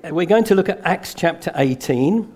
we're going to look at Acts chapter 18.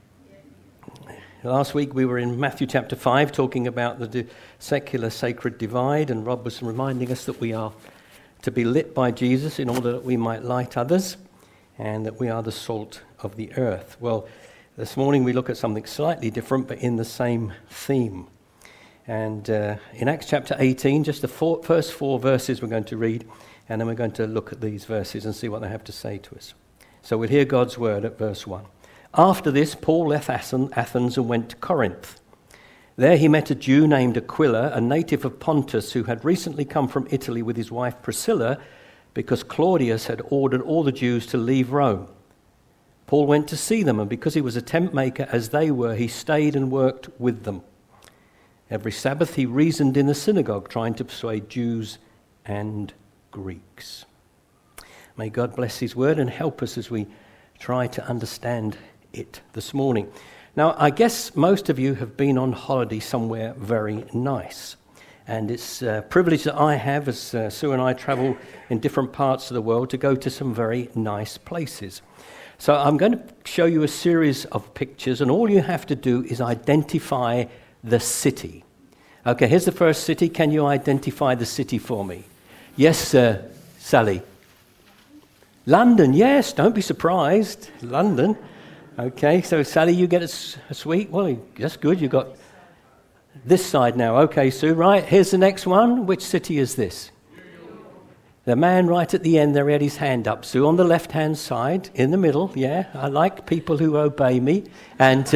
Last week we were in Matthew chapter 5 talking about the secular-sacred divide, and Rob was reminding us that we are to be lit by Jesus in order that we might light others, and that we are the salt of the earth. Well, this morning we look at something slightly different but in the same theme. And in Acts chapter 18, just the first four verses we're going to read, and then we're going to look at these verses and see what they have to say to us. So we'll hear God's word at verse 1. After this, Paul left Athens and went to Corinth. There he met a Jew named Aquila, a native of Pontus, who had recently come from Italy with his wife Priscilla, because Claudius had ordered all the Jews to leave Rome. Paul went to see them, and because he was a tent maker as they were, he stayed and worked with them. Every Sabbath he reasoned in the synagogue, trying to persuade Jews and Greeks. May God bless his word and help us as we try to understand it this morning. Now, I guess most of you have been on holiday somewhere very nice. And it's a privilege that I have as Sue and I travel in different parts of the world to go to some very nice places. So I'm going to show you a series of pictures, and all you have to do is identify the city. Okay, here's the first city. Can you identify the city for me? Yes, Sally. London, yes, don't be surprised. London. Okay, so Sally, you get a sweet. Well, that's good. You got this side now. Okay, Sue, right. Here's the next one. Which city is this? The man right at the end there had his hand up. Sue, on the left-hand side, in the middle. Yeah, I like people who obey me. And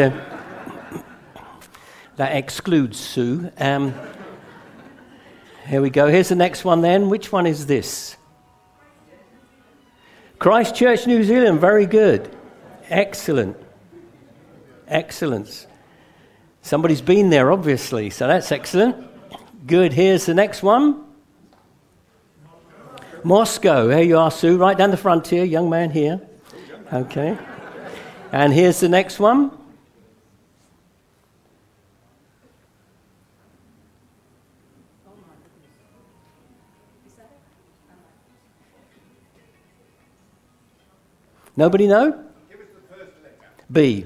that excludes Sue. Here we go. Here's the next one then. Which one is this? Christchurch, New Zealand. Very good. Excellent. Excellence. Somebody's been there, obviously, so that's excellent. Good. Here's the next one. Moscow. Here you are, Sue, right down the front here. Young man here. Okay. And here's the next one. Nobody know? Give us the first letter. B.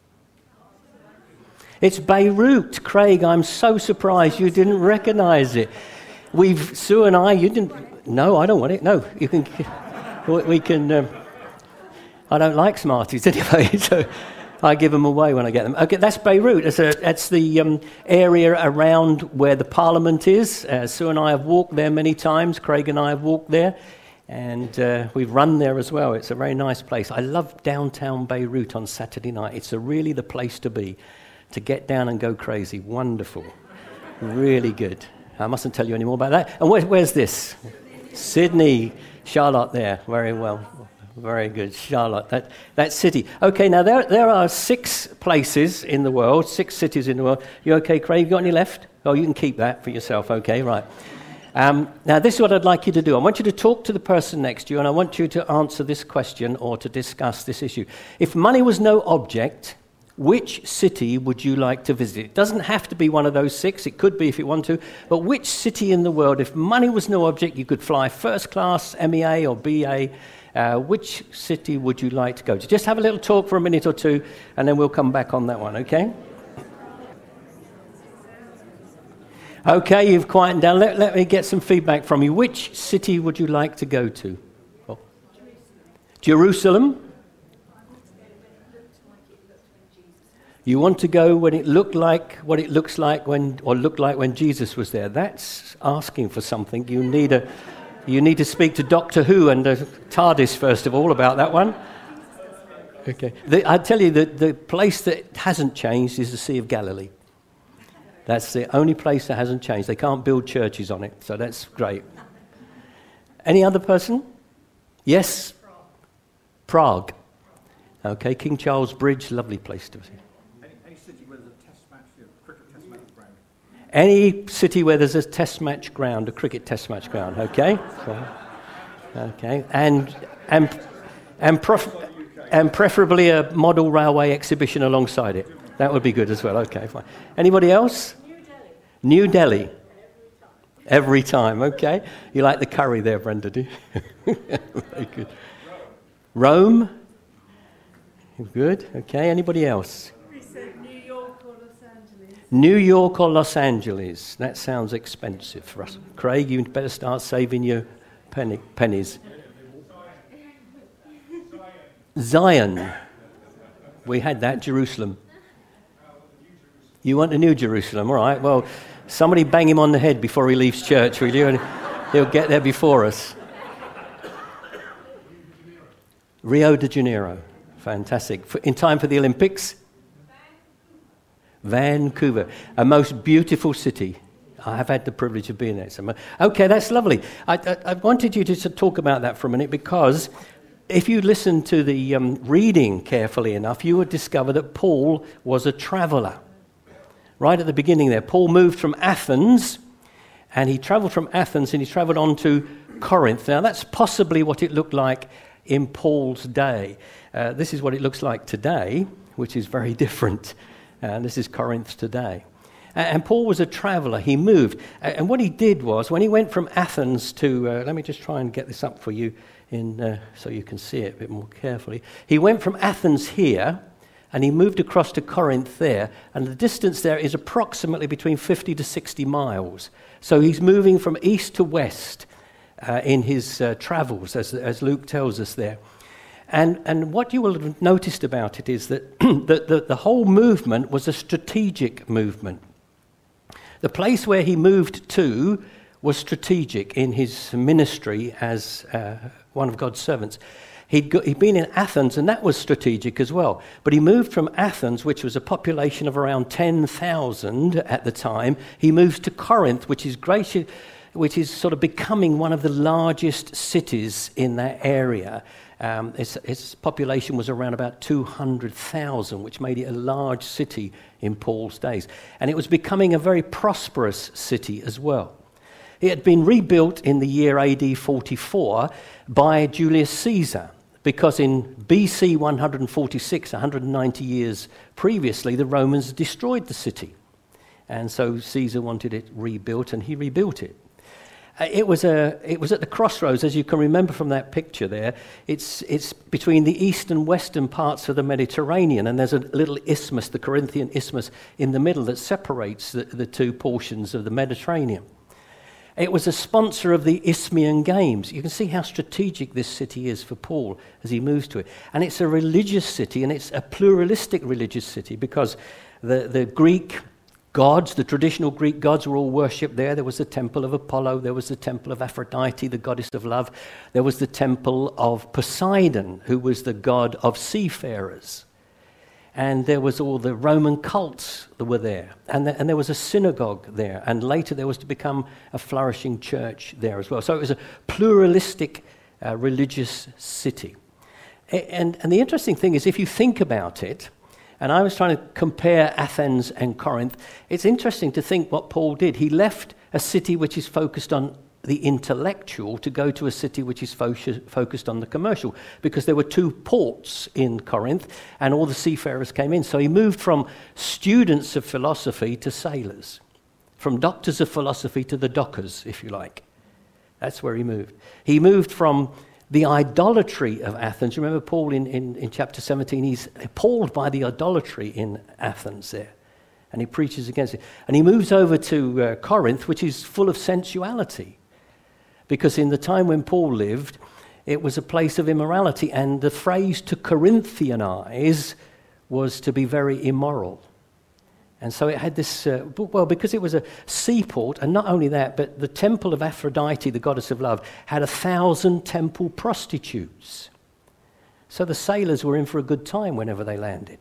It's Beirut. Craig, I'm so surprised you didn't recognize it. Sue and I, you didn't. No, I don't want it. No, you can. We can. I don't like Smarties anyway, so I give them away when I get them. Okay, that's Beirut. That's the area around where the Parliament is. Sue and I have walked there many times. Craig and I have walked there. And we've run there as well. It's a very nice place. I love downtown Beirut on Saturday night. It's really the place to be, to get down and go crazy. Wonderful. Really good. I mustn't tell you any more about that. And where's this? Sydney. Charlotte there. Very well. Very good. Charlotte. That city. Okay, now there are 6 places in the world, 6 cities in the world. You okay, Craig? You got any left? Oh, you can keep that for yourself. Okay, right. Now, this is what I'd like you to do. I want you to talk to the person next to you, and I want you to answer this question or to discuss this issue. If money was no object, which city would you like to visit? It doesn't have to be one of those 6. It could be if you want to. But which city in the world, if money was no object, you could fly first class, MEA or BA, which city would you like to go to? Just have a little talk for a minute or two, and then we'll come back on that one, okay? Okay, you've quietened down. Let me get some feedback from you. Which city would you like to go to? Oh. Jerusalem? You want to go when it looked like what it looks like looked like when Jesus was there. That's asking for something. You need to speak to Doctor Who and TARDIS first of all about that one. Okay. I tell you that the place that hasn't changed is the Sea of Galilee. That's the only place that hasn't changed. They can't build churches on it, so that's great. Any other person? Yes? Prague. Okay, King Charles Bridge, lovely place to visit. Any city where there's a test match, cricket test match ground? Any city where there's a test match ground, a cricket test match ground, okay? Okay, and preferably a model railway exhibition alongside it. That would be good as well. Okay, fine. Anybody else? New Delhi. Every time, okay. You like the curry there, Brenda, do you? Very good. Rome? Good. Okay. Anybody else? We said New York or Los Angeles. New York or Los Angeles. That sounds expensive for us. Craig, you better start saving your pennies. Zion. We had that. Jerusalem. You want the New Jerusalem? All right. Well, somebody bang him on the head before he leaves church, will you? And he'll get there before us. Rio de Janeiro. Fantastic. In time for the Olympics? Vancouver. A most beautiful city. I have had the privilege of being there. Okay, that's lovely. I wanted you to talk about that for a minute because if you listen to the reading carefully enough, you would discover that Paul was a traveller. Right at the beginning there, Paul moved from Athens, and he travelled from Athens and he travelled on to Corinth. Now, that's possibly what it looked like in Paul's day. This is what it looks like today, which is very different. This is Corinth today. And Paul was a traveller. He moved. And what he did was, when he went from Athens to, let me just try and get this up for you so you can see it a bit more carefully. He went from Athens here, and he moved across to Corinth there, and the distance there is approximately between 50 to 60 miles. So he's moving from east to west in his travels, as Luke tells us there. And what you will have noticed about it is that the whole movement was a strategic movement. The place where he moved to was strategic in his ministry as one of God's servants. He'd been in Athens, and that was strategic as well. But he moved from Athens, which was a population of around 10,000 at the time. He moves to Corinth, which is sort of becoming one of the largest cities in that area. Its population was around about 200,000, which made it a large city in Paul's days. And it was becoming a very prosperous city as well. It had been rebuilt in the year AD 44 by Julius Caesar, because in BC 146, 190 years previously, the Romans destroyed the city. And so Caesar wanted it rebuilt, and he rebuilt it. It was at the crossroads, as you can remember from that picture there. It's between the east and western parts of the Mediterranean, and there's a little isthmus, the Corinthian isthmus, in the middle that separates the two portions of the Mediterranean. It was a sponsor of the Isthmian Games. You can see how strategic this city is for Paul as he moves to it. And it's a religious city, and it's a pluralistic religious city, because the Greek gods, the traditional Greek gods, were all worshipped there. There was the temple of Apollo, there was the temple of Aphrodite, the goddess of love. There was the temple of Poseidon, who was the god of seafarers. And there was all the Roman cults that were there. And there was a synagogue there. And later there was to become a flourishing church there as well. So it was a pluralistic religious city. And the interesting thing is, if you think about it, and I was trying to compare Athens and Corinth, it's interesting to think what Paul did. He left a city which is focused on the intellectual to go to a city which is focused on the commercial, because there were two ports in Corinth and all the seafarers came in. So he moved from students of philosophy to sailors, from doctors of philosophy to the dockers, if you like. That's where he moved. He moved from the idolatry of Athens. You remember Paul in chapter 17, he's appalled by the idolatry in Athens there, and he preaches against it. And he moves over to Corinth, which is full of sensuality, because in the time when Paul lived, it was a place of immorality, and the phrase to Corinthianize was to be very immoral. And so it had this, because it was a seaport, and not only that, but the temple of Aphrodite, the goddess of love, had 1,000 temple prostitutes. So the sailors were in for a good time whenever they landed.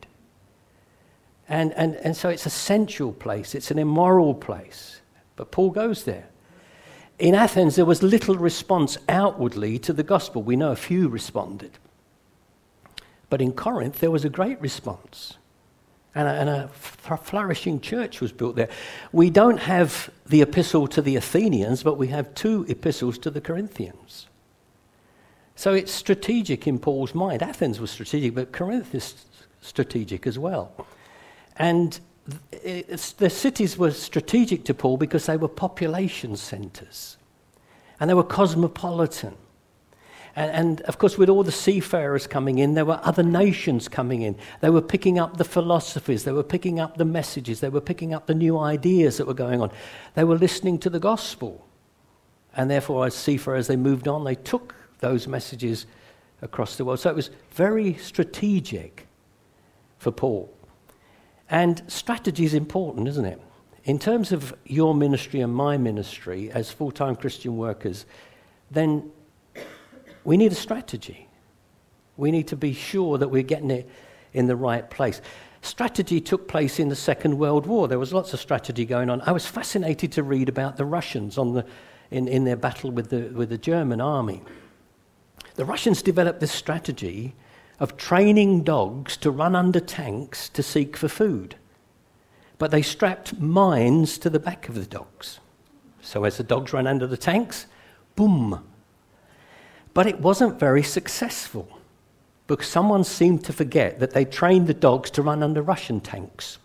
And so it's a sensual place, it's an immoral place. But Paul goes there. In Athens, there was little response outwardly to the gospel. We know a few responded. But in Corinth, there was a great response. And a flourishing church was built there. We don't have the epistle to the Athenians, but we have two epistles to the Corinthians. So it's strategic in Paul's mind. Athens was strategic, but Corinth is strategic as well. And the cities were strategic to Paul because they were population centres. And they were cosmopolitan. And of course, with all the seafarers coming in, there were other nations coming in. They were picking up the philosophies, they were picking up the messages, they were picking up the new ideas that were going on. They were listening to the gospel. And therefore, as seafarers, they moved on, they took those messages across the world. So it was very strategic for Paul. And strategy is important, isn't it? In terms of your ministry and my ministry as full-time Christian workers, then we need a strategy. We need to be sure that we're getting it in the right place. Strategy took place in the Second World War. There was lots of strategy going on. I was fascinated to read about the Russians in their battle with the German army. The Russians developed this strategy of training dogs to run under tanks to seek for food. But they strapped mines to the back of the dogs. So as the dogs ran under the tanks, boom. But it wasn't very successful because someone seemed to forget that they trained the dogs to run under Russian tanks.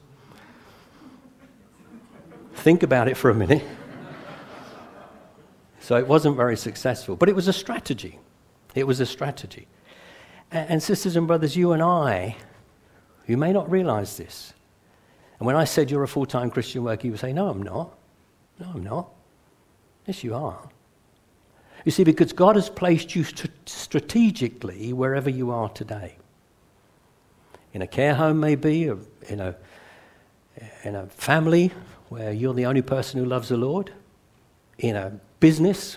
Think about it for a minute. So it wasn't very successful, but it was a strategy. It was a strategy. And sisters and brothers, you and I, you may not realize this. And when I said you're a full-time Christian worker, you would say, no, I'm not. No, I'm not. Yes, you are. You see, because God has placed you strategically wherever you are today. In a care home, maybe, or in a family where you're the only person who loves the Lord. In a business,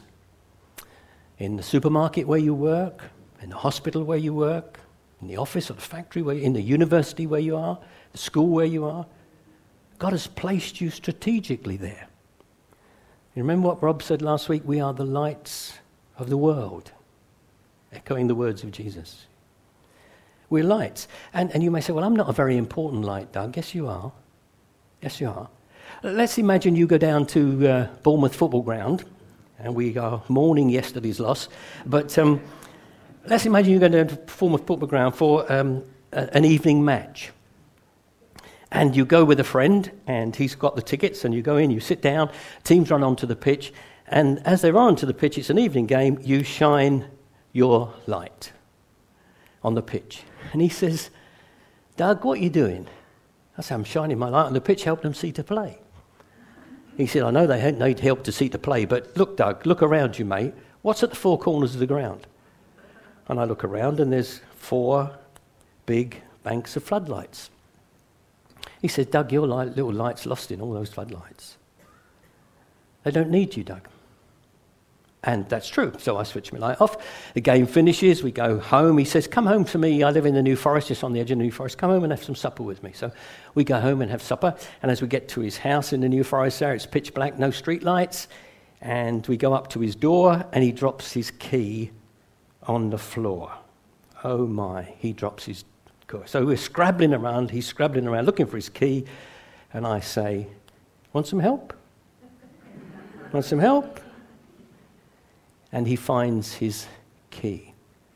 in the supermarket where you work, in the hospital where you work, in the office or the factory, in the university where you are, the school where you are. God has placed you strategically there. You remember what Rob said last week? We are the lights of the world, echoing the words of Jesus. We're lights. And you may say, well, I'm not a very important light, Doug. Yes, you are. Yes, you are. Let's imagine you go down to Bournemouth football ground, and we are mourning yesterday's loss, but let's imagine you go down to Bournemouth football ground for an evening match. And you go with a friend, and he's got the tickets, and you go in, you sit down, teams run onto the pitch, and as they run onto the pitch, it's an evening game, you shine your light on the pitch. And he says, Doug, what are you doing? I say, I'm shining my light on the pitch, helping them see to play. He said, I know they need help to see to play, but look, Doug, look around you, mate. What's at the four corners of the ground? And I look around, and there's 4 big banks of floodlights. He said, Doug, your little light's lost in all those floodlights. They don't need you, Doug. And that's true. So I switch my light off. The game finishes. We go home. He says, come home to me. I live in the New Forest, just on the edge of the New Forest. Come home and have some supper with me. So we go home and have supper. And as we get to his house in the New Forest there, it's pitch black, no street lights. And we go up to his door, and he drops his key on the floor. Oh my, he drops his key. So we're scrabbling around, he's scrabbling around looking for his key, and I say, want some help? Want some help? And he finds his key.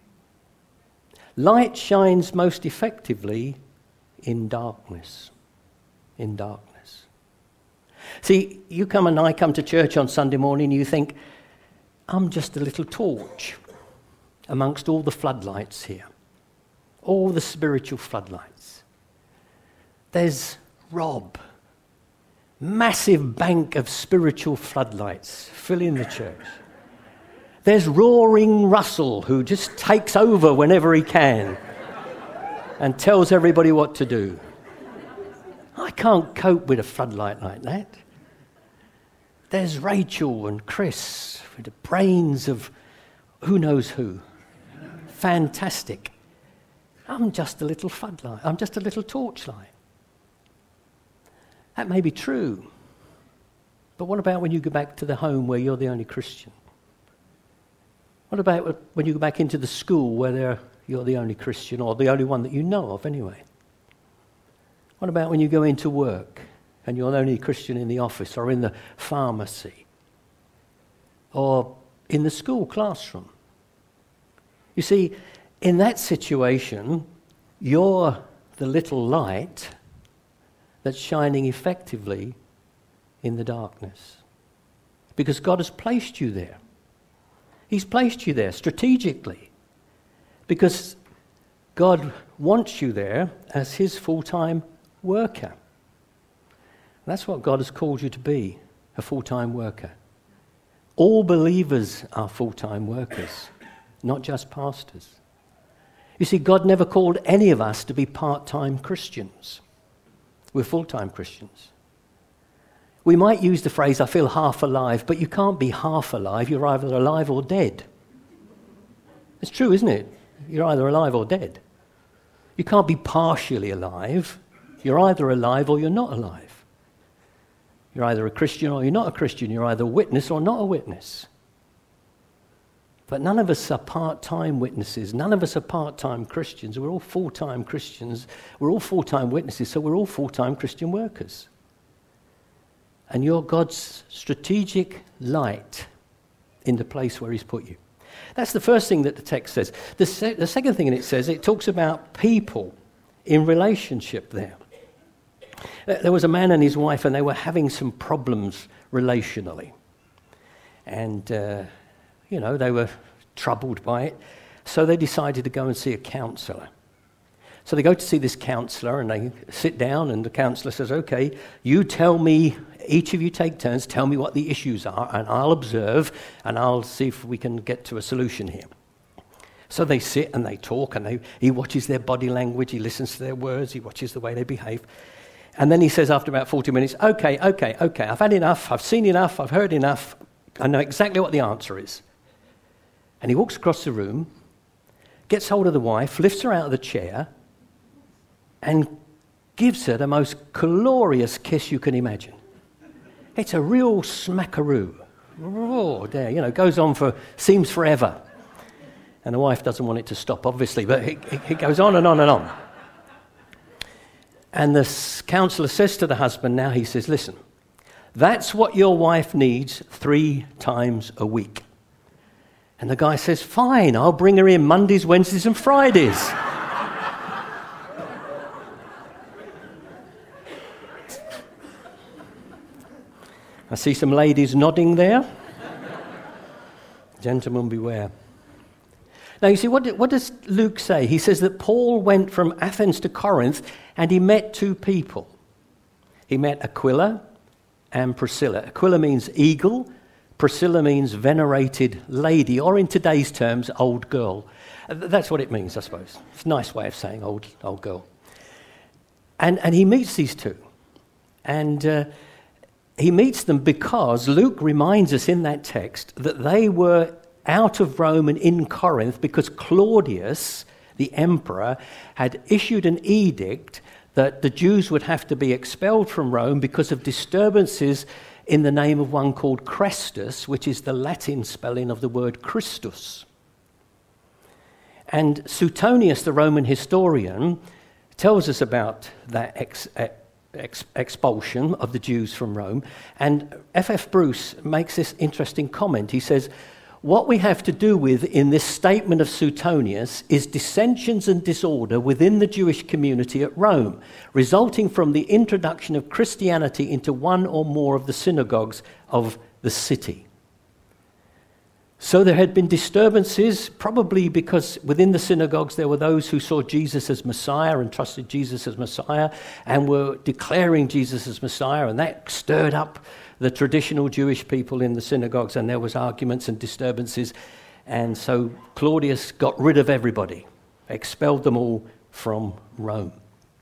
Light shines most effectively in darkness. In darkness. See, you come and I come to church on Sunday morning, you think, I'm just a little torch amongst all the floodlights here. All the spiritual floodlights. There's Rob. Massive bank of spiritual floodlights filling the church. There's roaring Russell, who just takes over whenever he can and tells everybody what to do. I can't cope with a floodlight like that. There's Rachel and Chris with the brains of who knows who. Fantastic. I'm just a little floodlight. I'm just a little torchlight. That may be true. But what about when you go back to the home where you're the only Christian? What about when you go back into the school where you're the only Christian, or the only one that you know of anyway? What about when you go into work and you're the only Christian in the office or in the pharmacy or in the school classroom? You see, in that situation, you're the little light that's shining effectively in the darkness. Because God has placed you there. He's placed you there strategically. Because God wants you there as his full-time worker. That's what God has called you to be, a full-time worker. All believers are full-time workers, not just pastors. You see, God never called any of us to be part-time Christians. We're full-time Christians. We might use the phrase, I feel half alive, but you can't be half alive. You're either alive or dead. It's true, isn't it? You're either alive or dead. You can't be partially alive. You're either alive or you're not alive. You're either a Christian or you're not a Christian. You're either a witness or not a witness. But none of us are part-time witnesses. None of us are part-time Christians. We're all full-time Christians. We're all full-time witnesses, so we're all full-time Christian workers. And you're God's strategic light in the place where he's put you. That's the first thing that the text says. The second thing it says, it talks about people in relationship there. There was a man and his wife, and they were having some problems relationally. And, they were troubled by it. So they decided to go and see a counsellor. So they go to see this counsellor, and they sit down, and the counsellor says, okay, you tell me, each of you take turns, tell me what the issues are, and I'll observe, and I'll see if we can get to a solution here. So they sit and they talk, and he watches their body language, he listens to their words, he watches the way they behave. And then he says after about 40 minutes, okay, I've had enough, I've seen enough, I've heard enough, I know exactly what the answer is. And he walks across the room, gets hold of the wife, lifts her out of the chair, and gives her the most glorious kiss you can imagine. It's a real smackaroo. Oh, there, goes on seems forever. And the wife doesn't want it to stop, obviously, but it goes on and on and on. And the counsellor says to the husband now, he says, listen, that's what your wife needs 3 times a week. And the guy says, fine, I'll bring her in Mondays, Wednesdays and Fridays. I see some ladies nodding there. Gentlemen, beware. Now, you see, what does Luke say? He says that Paul went from Athens to Corinth and he met 2 people. He met Aquila and Priscilla. Aquila means eagle. Priscilla means venerated lady, or in today's terms, old girl. That's what it means, I suppose. It's a nice way of saying old girl. And he meets these 2. And he meets them because Luke reminds us in that text that they were out of Rome and in Corinth because Claudius, the emperor, had issued an edict that the Jews would have to be expelled from Rome because of disturbances in the name of one called Chrestus, which is the Latin spelling of the word Christus. And Suetonius, the Roman historian, tells us about that expulsion of the Jews from Rome. And F.F. Bruce makes this interesting comment. He says, what we have to do with in this statement of Suetonius is dissensions and disorder within the Jewish community at Rome, resulting from the introduction of Christianity into one or more of the synagogues of the city. So there had been disturbances, probably because within the synagogues there were those who saw Jesus as Messiah and trusted Jesus as Messiah and were declaring Jesus as Messiah, and that stirred up the traditional Jewish people in the synagogues, and there was arguments and disturbances. And so Claudius got rid of everybody, expelled them all from Rome.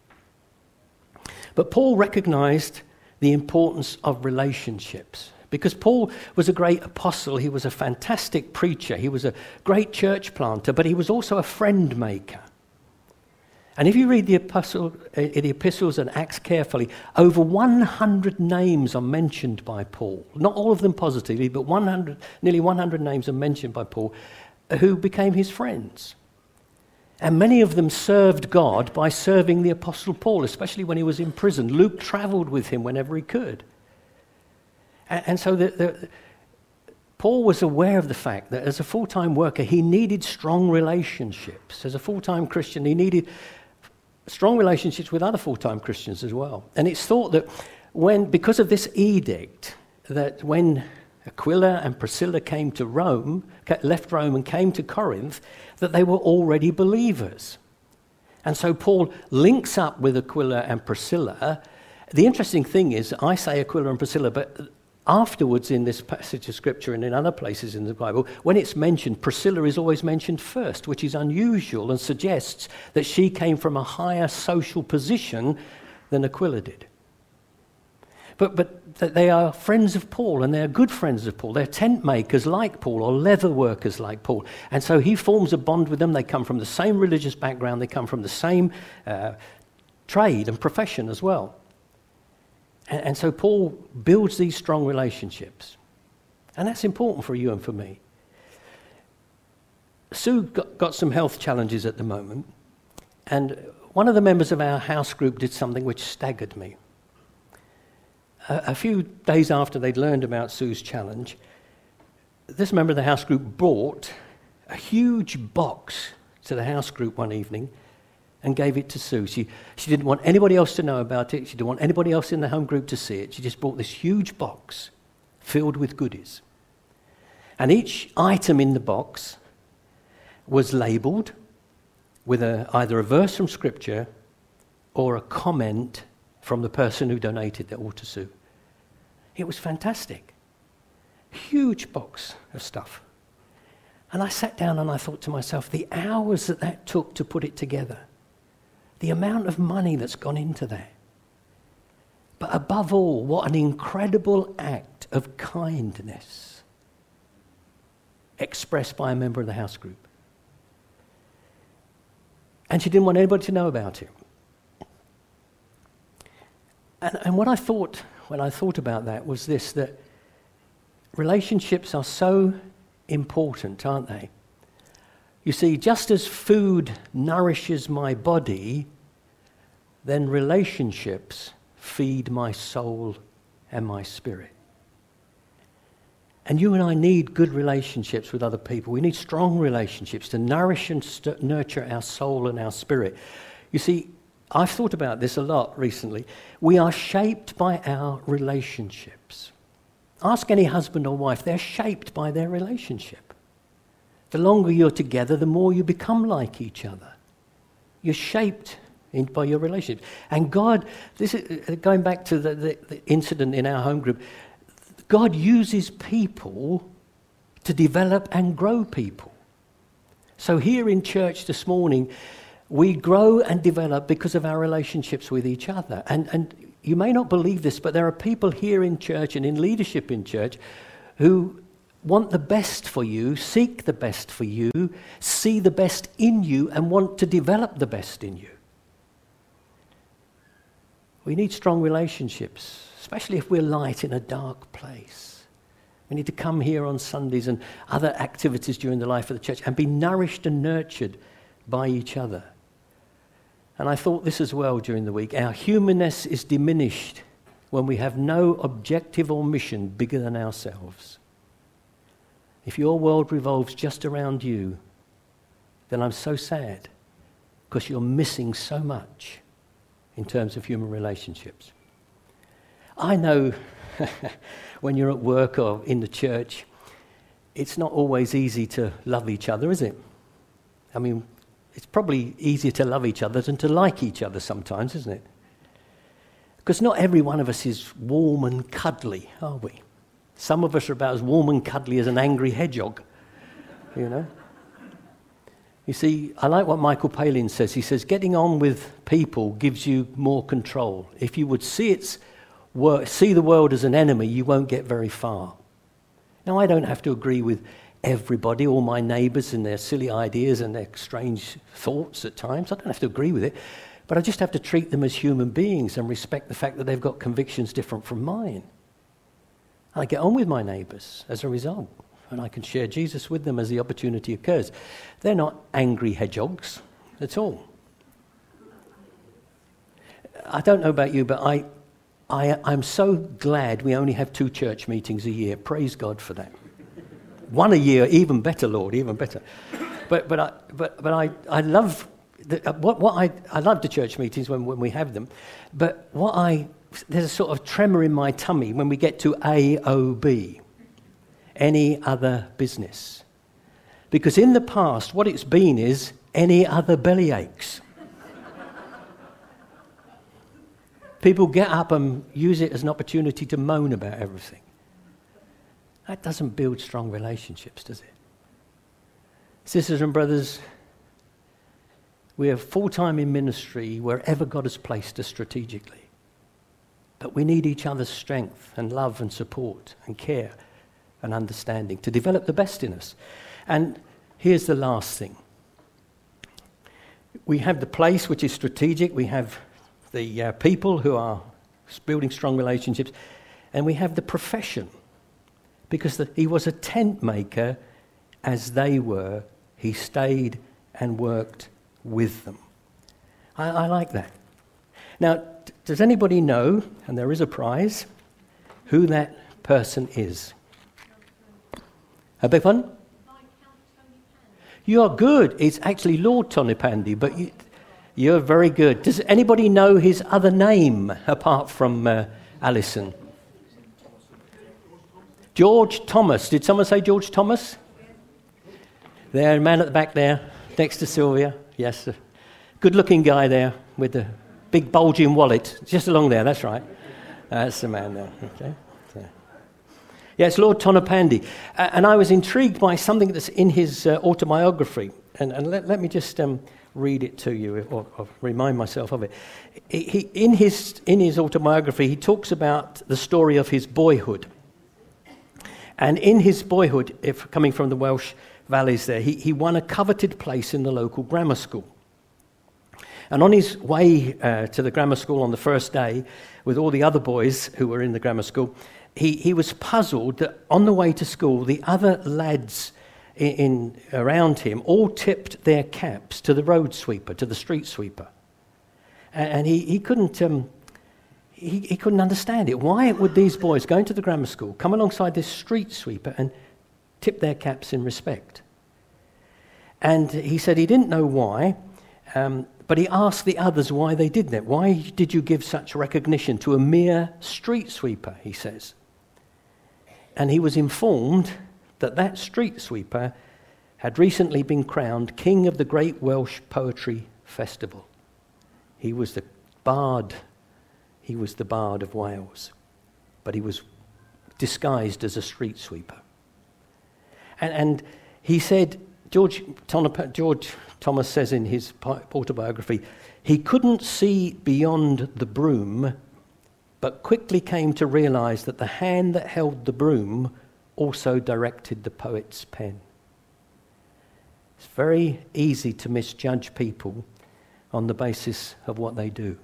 But Paul recognized the importance of relationships. Because Paul was a great apostle, he was a fantastic preacher, he was a great church planter, but he was also a friend maker. And if you read the epistles and Acts carefully, over 100 names are mentioned by Paul. Not all of them positively, but nearly 100 names are mentioned by Paul who became his friends. And many of them served God by serving the Apostle Paul, especially when he was in prison. Luke traveled with him whenever he could. And so Paul was aware of the fact that as a full-time worker, he needed strong relationships. As a full-time Christian, he needed strong relationships with other full-time Christians as well. And it's thought that because of this edict, that when Aquila and Priscilla came to Rome, left Rome and came to Corinth, that they were already believers. And so Paul links up with Aquila and Priscilla. The interesting thing is, I say Aquila and Priscilla, but afterwards in this passage of Scripture and in other places in the Bible, when it's mentioned, Priscilla is always mentioned first, which is unusual and suggests that she came from a higher social position than Aquila did. But they are friends of Paul, and they're good friends of Paul. They're tent makers like Paul, or leather workers like Paul. And so he forms a bond with them. They come from the same religious background. They come from the same trade and profession as well. And so Paul builds these strong relationships. And that's important for you and for me. Sue got some health challenges at the moment. And one of the members of our house group did something which staggered me. A few days after they'd learned about Sue's challenge, this member of the house group brought a huge box to the house group one evening and gave it to Sue. She didn't want anybody else to know about it. She didn't want anybody else in the home group to see it. She just brought this huge box filled with goodies. And each item in the box was labelled with either a verse from Scripture or a comment from the person who donated that all to Sue. It was fantastic. Huge box of stuff. And I sat down and I thought to myself, the hours that took to put it together, the amount of money that's gone into that. But above all, what an incredible act of kindness expressed by a member of the house group. And she didn't want anybody to know about it. And what I thought when I thought about that was this, that relationships are so important, aren't they? You see, just as food nourishes my body, then relationships feed my soul and my spirit. And you and I need good relationships with other people. We need strong relationships to nourish and nurture our soul and our spirit. You see, I've thought about this a lot recently. We are shaped by our relationships. Ask any husband or wife, they're shaped by their relationship. The longer you're together, the more you become like each other. You're shaped by your relationship. And God, this is going back to the incident in our home group, God uses people to develop and grow people. So here in church this morning, we grow and develop because of our relationships with each other. And you may not believe this, but there are people here in church and in leadership in church who want the best for you, seek the best for you, see the best in you, and want to develop the best in you. We need strong relationships, especially if we're light in a dark place. We need to come here on Sundays and other activities during the life of the church and be nourished and nurtured by each other. And I thought this as well during the week. Our humanness is diminished when we have no objective or mission bigger than ourselves. If your world revolves just around you, then I'm so sad because you're missing so much in terms of human relationships. I know when you're at work or in the church, it's not always easy to love each other, is it? I mean, it's probably easier to love each other than to like each other sometimes, isn't it? Because not every one of us is warm and cuddly, are we? Some of us are about as warm and cuddly as an angry hedgehog, you know? You see, I like what Michael Palin says. He says, getting on with people gives you more control. If you would see the world as an enemy, you won't get very far. Now, I don't have to agree with everybody, all my neighbours and their silly ideas and their strange thoughts at times. I don't have to agree with it, but I just have to treat them as human beings and respect the fact that they've got convictions different from mine. And I get on with my neighbours as a result, and I can share Jesus with them as the opportunity occurs. They're not angry hedgehogs at all. I don't know about you, but I'm so glad we only have 2 church meetings a year. Praise God for that. 1 a year, even better, Lord, even better. But I love I love the church meetings when we have them. But there's a sort of tremor in my tummy when we get to AOB. any other business. Because in the past, what it's been is any other bellyaches. People get up and use it as an opportunity to moan about everything. That doesn't build strong relationships, does it? Sisters and brothers, we are full-time in ministry wherever God has placed us strategically. But we need each other's strength and love and support and care and understanding to develop the best in us. And here's the last thing. We have the place which is strategic. We have the people who are building strong relationships. And we have the profession. Because he was a tent maker as they were. He stayed and worked with them. I like that. Now, does anybody know, and there is a prize, who that person is? I beg pardon? You are good. It's actually Lord Tonypandy, but you're very good. Does anybody know his other name apart from Alison? George Thomas. Did someone say George Thomas? There, man at the back there, next to Sylvia. Yes, good-looking guy there with the big bulging wallet, just along there, that's right. That's the man there, okay. So. Yeah, it's Lord Tonypandy. And I was intrigued by something that's in his autobiography. And let me just read it to you, or remind myself of it. In his autobiography, he talks about the story of his boyhood. And in his boyhood, coming from the Welsh valleys there, he won a coveted place in the local grammar school. And on his way to the grammar school on the first day, with all the other boys who were in the grammar school, he was puzzled that on the way to school, the other lads around him all tipped their caps to the road sweeper, to the street sweeper. And he couldn't understand it. Why would these boys going to the grammar school come alongside this street sweeper and tip their caps in respect? And he said he didn't know why, but he asked the others why they did that. Why did you give such recognition to a mere street sweeper, he says. And he was informed that that street sweeper had recently been crowned King of the Great Welsh Poetry Festival. He was the bard. He was the bard of Wales. But he was disguised as a street sweeper. And he said, George Thomas says in his autobiography, he couldn't see beyond the broom, but quickly came to realize that the hand that held the broom also directed the poet's pen. It's very easy to misjudge people on the basis of what they do.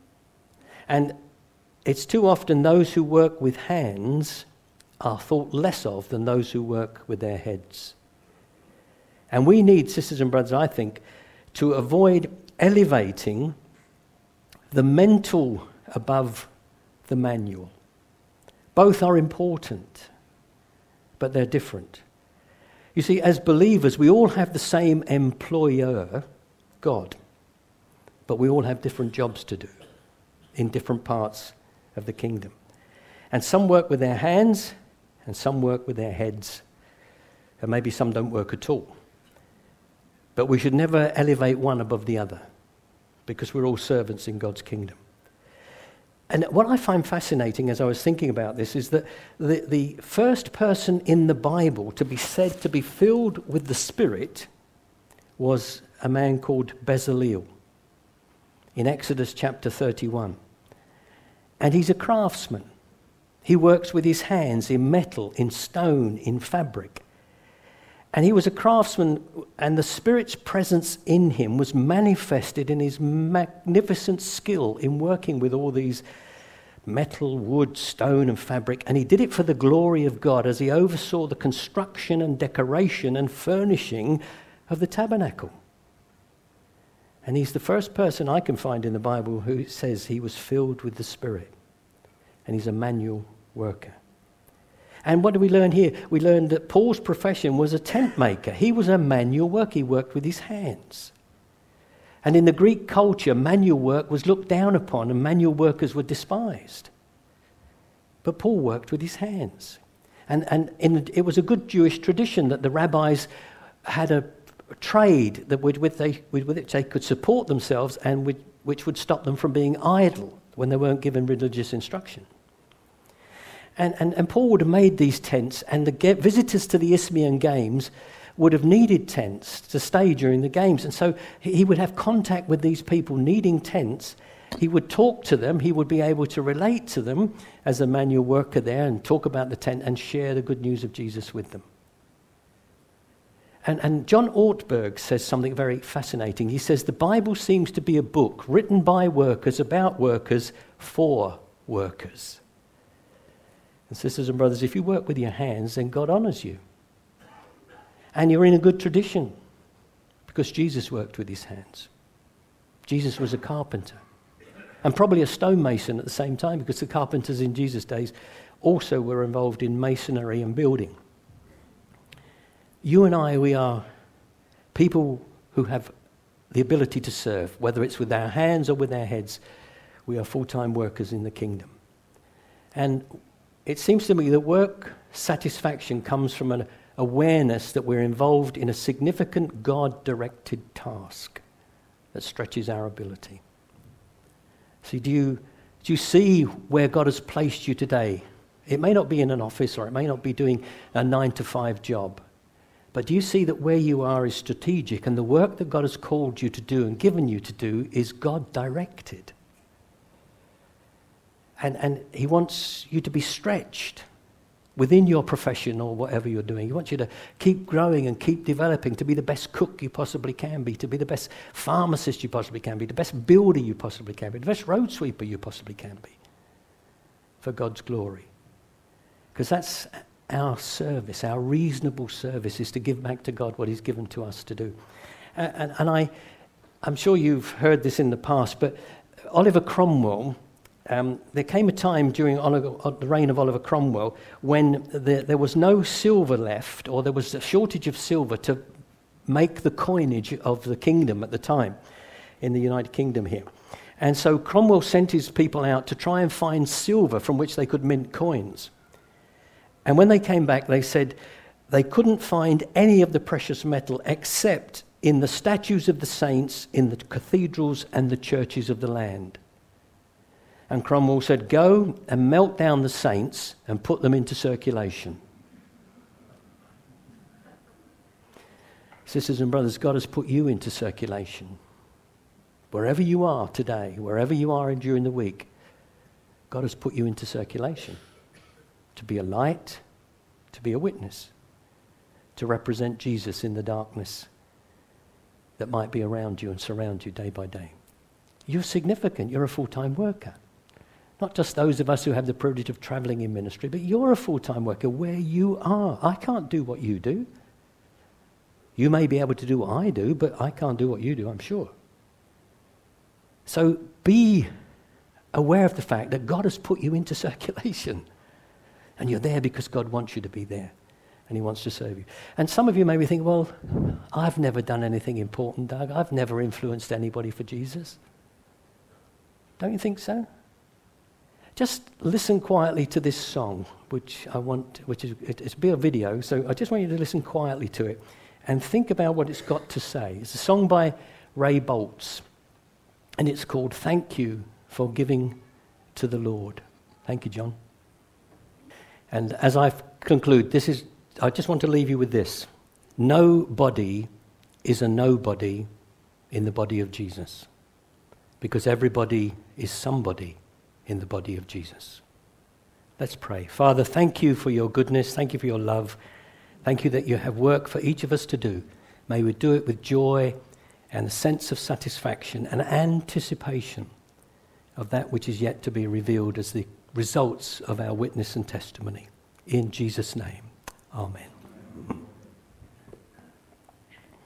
And it's too often those who work with hands are thought less of than those who work with their heads. And we need, sisters and brothers, I think, to avoid elevating the mental above the manual. Both are important, but they're different. You see, as believers, we all have the same employer, God, but we all have different jobs to do in different parts of the kingdom. And some work with their hands, and some work with their heads, and maybe some don't work at all. But we should never elevate one above the other, because we're all servants in God's kingdom. And what I find fascinating as I was thinking about this is that the first person in the Bible to be said to be filled with the Spirit was a man called Bezaleel in Exodus chapter 31. And he's a craftsman. He works with his hands in metal, in stone, in fabric. And he was a craftsman, and the Spirit's presence in him was manifested in his magnificent skill in working with all these metal, wood, stone, and fabric. And he did it for the glory of God as he oversaw the construction and decoration and furnishing of the tabernacle. And he's the first person I can find in the Bible who says he was filled with the Spirit. And he's a manual worker. And what do we learn here? We learn that Paul's profession was a tent maker. He was a manual worker. He worked with his hands. And in the Greek culture, manual work was looked down upon and manual workers were despised. But Paul worked with his hands. And it was a good Jewish tradition that the rabbis had a trade that with which they could support themselves and which would stop them from being idle when they weren't given religious instruction. And Paul would have made these tents, and the visitors to the Isthmian Games would have needed tents to stay during the games. And so he would have contact with these people needing tents. He would talk to them. He would be able to relate to them as a manual worker there and talk about the tent and share the good news of Jesus with them. And John Ortberg says something very fascinating. He says, the Bible seems to be a book written by workers, about workers, for workers. And sisters and brothers, if you work with your hands, then God honours you. And you're in a good tradition, because Jesus worked with his hands. Jesus was a carpenter, and probably a stonemason at the same time, because the carpenters in Jesus' days also were involved in masonry and building. You and I, we are people who have the ability to serve, whether it's with our hands or with our heads. We are full-time workers in the kingdom. And it seems to me that work satisfaction comes from an awareness that we're involved in a significant God-directed task that stretches our ability. See, do you see where God has placed you today? It may not be in an office, or it may not be doing a 9-to-5 job. But do you see that where you are is strategic, and the work that God has called you to do and given you to do is God-directed? And he wants you to be stretched within your profession or whatever you're doing. He wants you to keep growing and keep developing, to be the best cook you possibly can be, to be the best pharmacist you possibly can be, the best builder you possibly can be, the best road sweeper you possibly can be, for God's glory. Because that's our service, our reasonable service, is to give back to God what he's given to us to do. And I'm sure you've heard this in the past, but Oliver Cromwell, there came a time during the reign of Oliver Cromwell when there was no silver left, or there was a shortage of silver to make the coinage of the kingdom at the time, in the United Kingdom here. And so Cromwell sent his people out to try and find silver from which they could mint coins. And when they came back, they said they couldn't find any of the precious metal except in the statues of the saints, in the cathedrals and the churches of the land. And Cromwell said, go and melt down the saints and put them into circulation. Sisters and brothers, God has put you into circulation. Wherever you are today, wherever you are during the week, God has put you into circulation. To be a light, to be a witness, to represent Jesus in the darkness that might be around you and surround you day by day. You're significant. You're a full-time worker. Not just those of us who have the privilege of traveling in ministry, but you're a full-time worker where you are. I can't do what you do. You may be able to do what I do, but I can't do what you do, I'm sure. So be aware of the fact that God has put you into circulation. And you're there because God wants you to be there. And he wants to serve you. And some of you may be thinking, well, I've never done anything important, Doug. I've never influenced anybody for Jesus. Don't you think so? Just listen quietly to this song, it's a video, so I just want you to listen quietly to it and think about what it's got to say. It's a song by Ray Boltz, and it's called Thank You for Giving to the Lord. Thank you, John. And as I conclude, I just want to leave you with this. Nobody is a nobody in the body of Jesus, because everybody is somebody in the body of Jesus. Let's pray. Father, thank you for your goodness. Thank you for your love. Thank you that you have work for each of us to do. May we do it with joy and a sense of satisfaction and anticipation of that which is yet to be revealed as the results of our witness and testimony. In Jesus' name, amen.